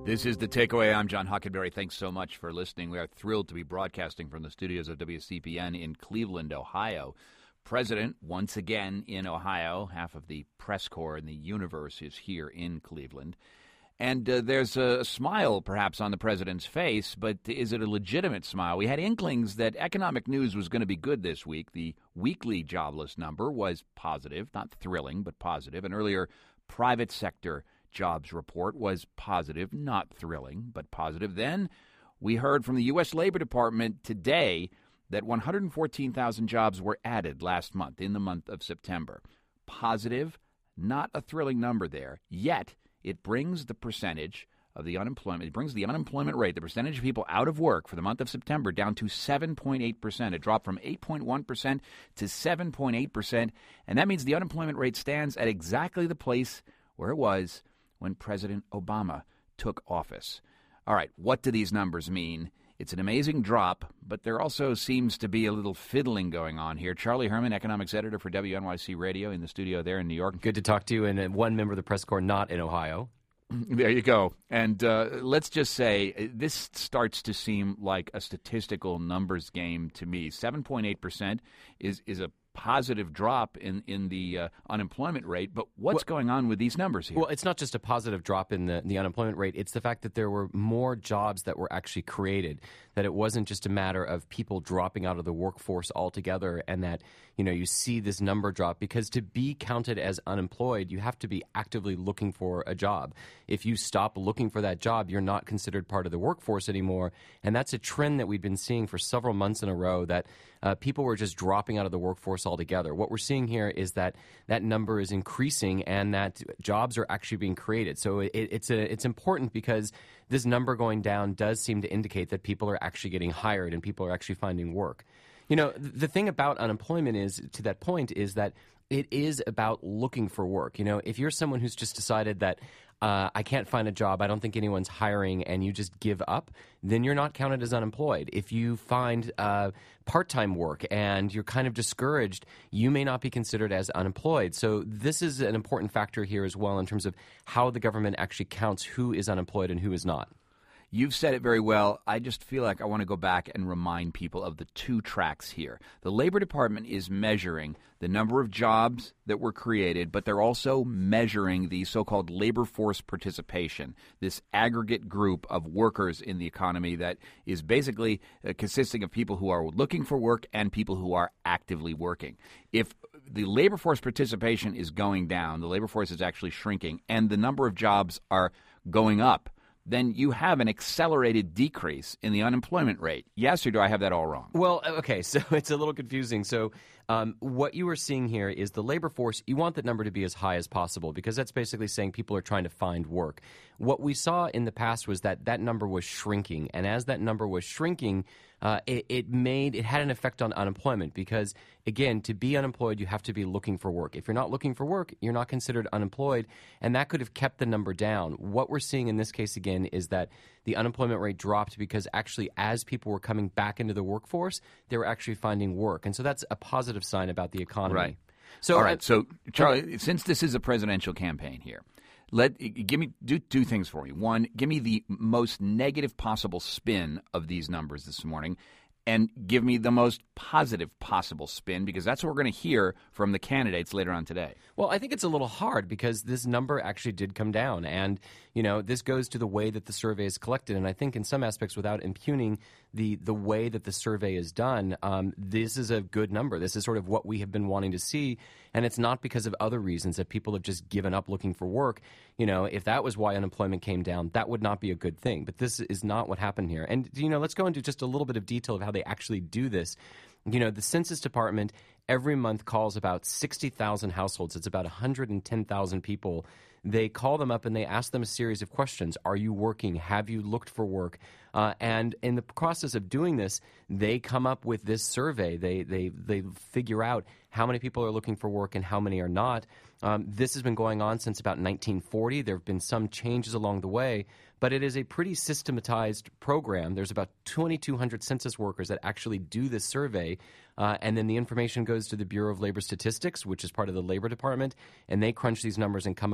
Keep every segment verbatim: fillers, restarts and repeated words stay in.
This is The Takeaway. I'm John Hockenberry. Thanks so much for listening. We are thrilled to be broadcasting from the studios of W C P N in Cleveland, Ohio. President, once again in Ohio. Half of the press corps in the universe is here in Cleveland. And uh, there's a smile, perhaps, on the president's face, but is it a legitimate smile? We had inklings that economic news was going to be good this week. The weekly jobless number was positive, not thrilling, but positive. An earlier private sector jobs report was positive, not thrilling, but positive. Then we heard from the U S Labor Department today that one hundred fourteen thousand jobs were added last month, in the month of September. Positive, not a thrilling number there, yet it brings the percentage of the unemployment, it brings the unemployment rate, the percentage of people out of work for the month of September down to seven point eight percent. It dropped from eight point one percent to seven point eight percent, and that means the unemployment rate stands at exactly the place where it was when President Obama took office. All right, what do these numbers mean? It's an amazing drop, but there also seems to be a little fiddling going on here. Charlie Herman, economics editor for W N Y C Radio in the studio there in New York. Good to talk to you, and one member of the press corps not in Ohio. There you go. And uh, let's just say this starts to seem like a statistical numbers game to me. seven point eight percent is, is a positive drop in, in the uh, unemployment rate, but what's well, going on with these numbers here? Well, it's not just a positive drop in the, the unemployment rate. It's the fact that there were more jobs that were actually created, that it wasn't just a matter of people dropping out of the workforce altogether, and that, you know, you see this number drop, because to be counted as unemployed, you have to be actively looking for a job. If you stop looking for that job, you're not considered part of the workforce anymore, and that's a trend that we've been seeing for several months in a row, that uh, people were just dropping out of the workforce altogether. What we're seeing here is that that number is increasing and that jobs are actually being created. So it, it's a, it's important, because this number going down does seem to indicate that people are actually getting hired and people are actually finding work. You know, the thing about unemployment is, to that point, is that it is about looking for work. You know, if you're someone who's just decided that uh, I can't find a job, I don't think anyone's hiring, and you just give up, then you're not counted as unemployed. If you find uh, part-time work and you're kind of discouraged, you may not be considered as unemployed. So this is an important factor here as well, in terms of how the government actually counts who is unemployed and who is not. You've said it very well. I just feel like I want to go back and remind people of the two tracks here. The Labor Department is measuring the number of jobs that were created, but they're also measuring the so-called labor force participation, this aggregate group of workers in the economy that is basically uh, consisting of people who are looking for work and people who are actively working. If the labor force participation is going down, the labor force is actually shrinking, and the number of jobs are going up, then you have an accelerated decrease in the unemployment rate. Yes, or do I have that all wrong? Well, okay, so it's a little confusing. So um, what you are seeing here is the labor force, you want that number to be as high as possible, because that's basically saying people are trying to find work. What we saw in the past was that that number was shrinking, and as that number was shrinking, uh, it, it made it had an effect on unemployment, because, again, to be unemployed, you have to be looking for work. If you're not looking for work, you're not considered unemployed, and that could have kept the number down. What we're seeing in this case, again, is that the unemployment rate dropped because actually as people were coming back into the workforce, they were actually finding work. And so that's a positive sign about the economy. Right. So, All right. Uh, so, Charlie, since this is a presidential campaign here, let give me do two things for me. One, give me the most negative possible spin of these numbers this morning, and give me the most positive possible spin, because that's what we're going to hear from the candidates later on today. Well, I think it's a little hard, because this number actually did come down. And, you know, this goes to the way that the survey is collected. And I think in some aspects, without impugning the, the way that the survey is done, um, this is a good number. This is sort of what we have been wanting to see. And it's not because of other reasons that people have just given up looking for work. You know, if that was why unemployment came down, that would not be a good thing. But this is not what happened here. And, you know, let's go into just a little bit of detail of how they actually do this. You know, the Census Department every month calls about sixty thousand households. It's about one hundred ten thousand people. They call them up and they ask them a series of questions. Are you working? Have you looked for work? Uh, and in the process of doing this, they come up with this survey. They they they figure out how many people are looking for work and how many are not. Um, this has been going on since about nineteen forty. There have been some changes along the way, but it is a pretty systematized program. There's about twenty-two hundred census workers that actually do this survey, uh, and then the information goes to the Bureau of Labor Statistics, which is part of the Labor Department, and they crunch these numbers and come up with this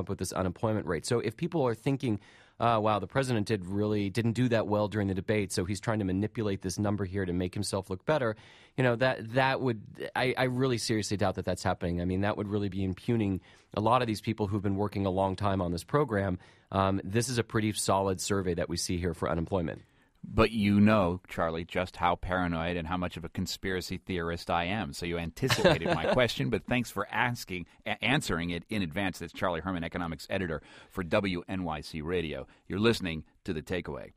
unemployment rate. So if people are thinking, uh, wow, the president did really didn't do that well during the debate, so he's trying to manipulate this number here to make himself look better, you know, that that would, I, I really seriously doubt that that's happening. I mean, that would really be impugning a lot of these people who've been working a long time on this program. Um, this is a pretty solid survey that we see here for unemployment. But you know, Charlie, just how paranoid and how much of a conspiracy theorist I am. So you anticipated my question, but thanks for asking, a- answering it in advance. That's Charlie Herman, economics editor for W N Y C Radio. You're listening to The Takeaway.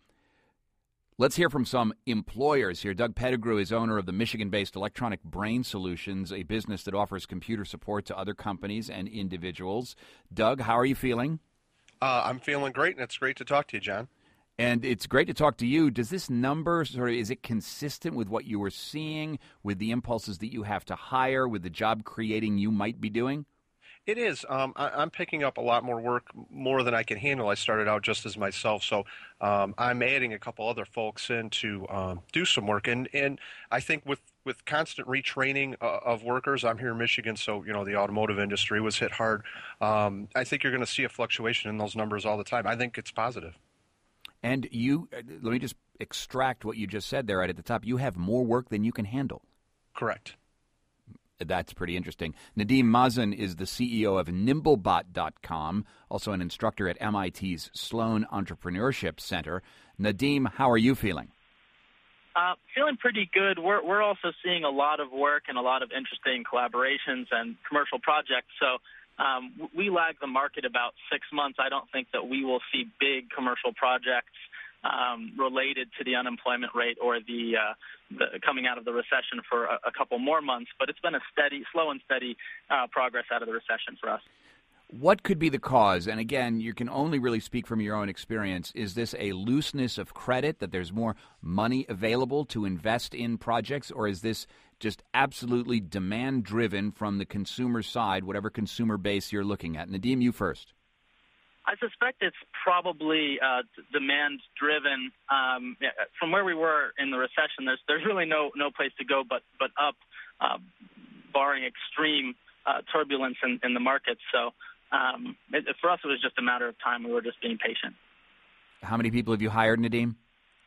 Let's hear from some employers here. Doug Pettigrew is owner of the Michigan-based Electronic Brain Solutions, a business that offers computer support to other companies and individuals. Doug, how are you feeling? Uh, I'm feeling great, and it's great to talk to you, John. And it's great to talk to you. Does this number, sort of, is it consistent with what you were seeing, with the impulses that you have to hire, with the job creating you might be doing? It is. Um, I, I'm picking up a lot more work, more than I can handle. I started out just as myself, so um, I'm adding a couple other folks in to um, do some work. And, and I think with, with constant retraining uh, of workers, I'm here in Michigan, so you know the automotive industry was hit hard. Um, I think you're going to see a fluctuation in those numbers all the time. I think it's positive. And you, let me just extract what you just said there right at the top. You have more work than you can handle. Correct. That's pretty interesting. Nadeem Mazen is the C E O of Nimblebot dot com, also an instructor at M I T's Sloan Entrepreneurship Center. Nadeem, how are you feeling? Uh, feeling pretty good. We're we're also seeing a lot of work and a lot of interesting collaborations and commercial projects. So um, we lag the market about six months. I don't think that we will see big commercial projects um, related to the unemployment rate or the, uh, the coming out of the recession for a, a couple more months. But it's been a steady, slow and steady uh, progress out of the recession for us. What could be the cause? And again, you can only really speak from your own experience. Is this a looseness of credit, that there's more money available to invest in projects, or is this just absolutely demand-driven from the consumer side, whatever consumer base you're looking at? Nadeem, you first. I suspect it's probably uh, demand-driven. Um, from where we were in the recession, there's there's really no no place to go but but up, uh, barring extreme uh, turbulence in, in the market. So um, it, for us, it was just a matter of time. We were just being patient. How many people have you hired, Nadeem?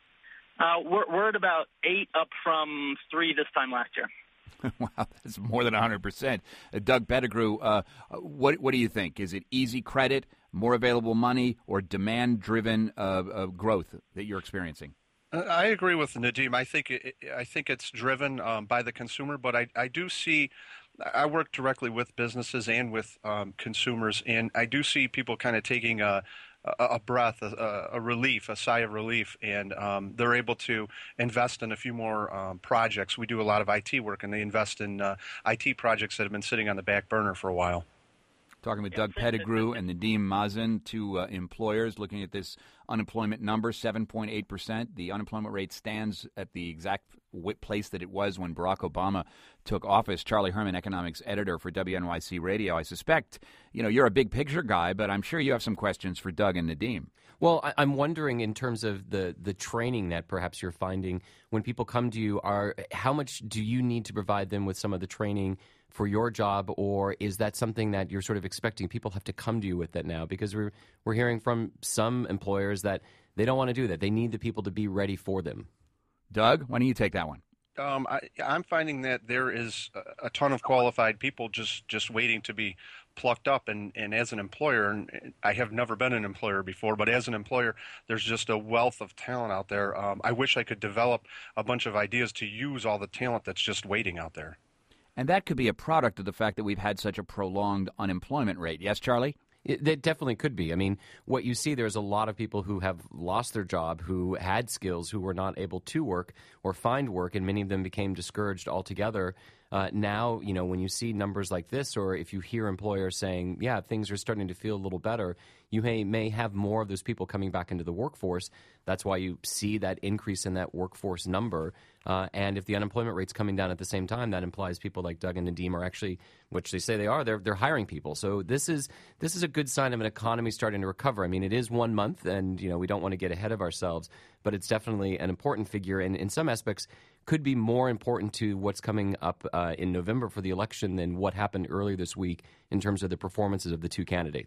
Uh, we're, we're at about eight, up from three this time last year. Wow, that's more than one hundred percent. Uh, Doug Pettigrew, uh, what what do you think? Is it easy credit, more available money, or demand-driven uh, uh, growth that you're experiencing? I agree with Nadeem. I think it, I think it's driven um, by the consumer, but I, I do see. I work directly with businesses and with um, consumers, and I do see people kind of taking a, a, a breath, a, a relief, a sigh of relief, and um, they're able to invest in a few more um, projects. We do a lot of I T work, and they invest in uh, I T projects that have been sitting on the back burner for a while. Talking with Doug Pettigrew and Nadeem Mazen, two uh, employers looking at this unemployment number, seven point eight percent. The unemployment rate stands at the exact w- place that it was when Barack Obama took office. Charlie Herman, economics editor for W N Y C Radio. I suspect, you know, you're a big picture guy, but I'm sure you have some questions for Doug and Nadeem. Well, I- I'm wondering in terms of the, the training that perhaps you're finding when people come to you, are how much do you need to provide them with some of the training for your job, or is that something that you're sort of expecting people have to come to you with that now? Because we're we're hearing from some employers that they don't want to do that. They need the people to be ready for them. Doug, why don't you take that one? Um, I, I'm finding that there is a, a ton of qualified people just, just waiting to be plucked up. And, and as an employer, and I have never been an employer before, but as an employer, there's just a wealth of talent out there. Um, I wish I could develop a bunch of ideas to use all the talent that's just waiting out there. And that could be a product of the fact that we've had such a prolonged unemployment rate. Yes, Charlie? It, it definitely could be. I mean, what you see, there's a lot of people who have lost their job, who had skills, who were not able to work or find work, and many of them became discouraged altogether. Uh, now, you know, when you see numbers like this, or if you hear employers saying, yeah, things are starting to feel a little better, you may, may have more of those people coming back into the workforce. That's why you see that increase in that workforce number. Uh, and if the unemployment rate's coming down at the same time, that implies people like Doug and Nadeem are actually, which they say they are, they're they're hiring people. So this is this is a good sign of an economy starting to recover. I mean, it is one month, and you know we don't want to get ahead of ourselves, but it's definitely an important figure, and in some aspects could be more important to what's coming up uh, in November for the election than what happened earlier this week in terms of the performances of the two candidates.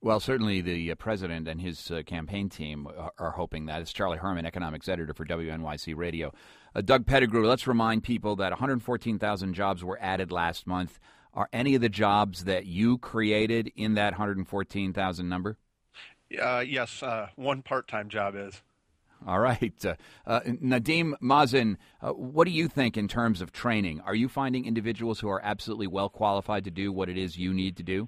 Well, certainly the uh, president and his uh, campaign team are, are hoping that. It's Charlie Herman, economics editor for W N Y C Radio. Uh, Doug Pettigrew, let's remind people that one hundred fourteen thousand jobs were added last month. Are any of the jobs that you created in that one hundred fourteen thousand number? Uh, yes, uh, one part-time job is. All right. Uh, uh, Nadeem Mazen, uh, what do you think in terms of training? Are you finding individuals who are absolutely well qualified to do what it is you need to do?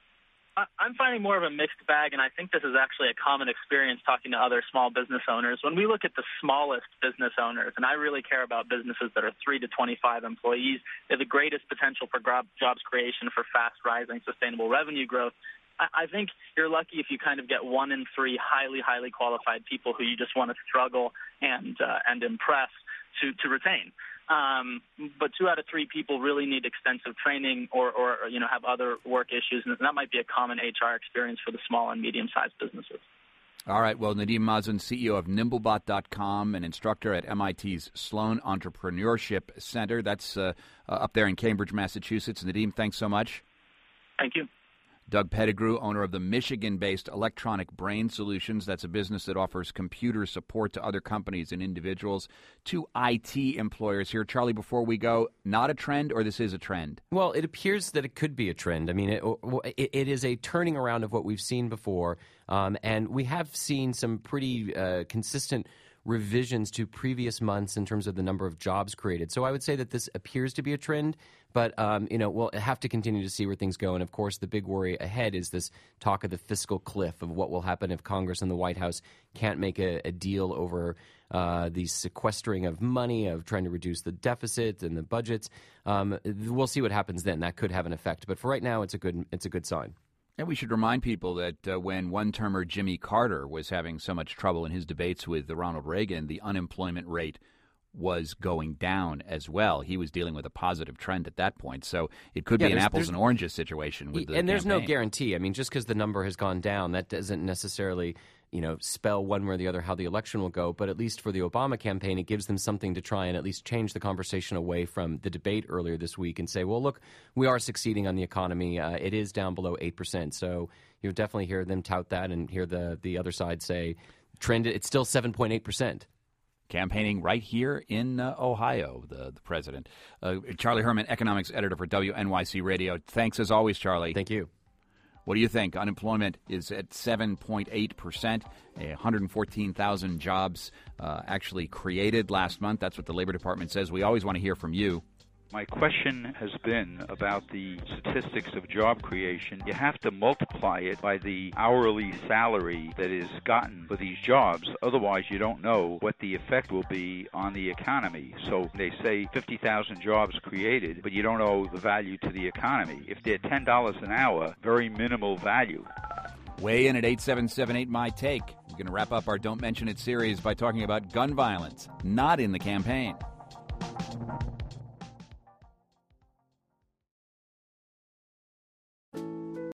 I'm finding more of a mixed bag, and I think this is actually a common experience talking to other small business owners. When we look at the smallest business owners, and I really care about businesses that are three to twenty-five employees, they have the greatest potential for jobs creation, for fast-rising, sustainable revenue growth. I think you're lucky if you kind of get one in three highly, highly qualified people who you just want to struggle and uh, and impress to, to retain. Um, but two out of three people really need extensive training or, or, you know, have other work issues, and that might be a common H R experience for the small and medium-sized businesses. All right. Well, Nadeem Mazen, C E O of Nimblebot dot com, an instructor at M I T's Sloan Entrepreneurship Center. That's uh, uh, up there in Cambridge, Massachusetts. Nadeem, thanks so much. Thank you. Doug Pettigrew, owner of the Michigan-based Electronic Brain Solutions. That's a business that offers computer support to other companies and individuals. Two I T employers here. Charlie, before we go, not a trend or this is a trend? Well, it appears that it could be a trend. I mean, it, it, it is a turning around of what we've seen before, um, and we have seen some pretty uh, consistent revisions to previous months in terms of the number of jobs created. So I would say that this appears to be a trend, but um, you know, we'll have to continue to see where things go. And of course, the big worry ahead is this talk of the fiscal cliff, of what will happen if Congress and the White House can't make a, a deal over uh, the sequestering of money, of trying to reduce the deficit and the budgets. Um, we'll see what happens then. That could have an effect. But for right now, it's a good it's a good sign. And we should remind people that uh, when one-termer Jimmy Carter was having so much trouble in his debates with Ronald Reagan, the unemployment rate was going down as well. He was dealing with a positive trend at that point. So it could yeah, be an apples and oranges situation with the And there's campaign. no guarantee. I mean, just because the number has gone down, that doesn't necessarily, you know, spell one way or the other how the election will go. But at least for the Obama campaign, it gives them something to try and at least change the conversation away from the debate earlier this week and say, well, look, we are succeeding on the economy. Uh, it is down below eight percent. So you'll definitely hear them tout that and hear the, the other side say, trend, it's still seven point eight percent. Campaigning right here in uh, Ohio, the, the president. Uh, Charlie Herman, economics editor for W N Y C Radio. Thanks as always, Charlie. Thank you. What do you think? Unemployment is at seven point eight percent. one hundred fourteen thousand jobs uh, actually created last month. That's what the Labor Department says. We always want to hear from you. My question has been about the statistics of job creation. You have to multiply it by the hourly salary that is gotten for these jobs. Otherwise, you don't know what the effect will be on the economy. So they say fifty thousand jobs created, but you don't know the value to the economy. If they're ten dollars an hour, very minimal value. Weigh in at eight seven seven eight, my take. We're going to wrap up our Don't Mention It series by talking about gun violence, not in the campaign.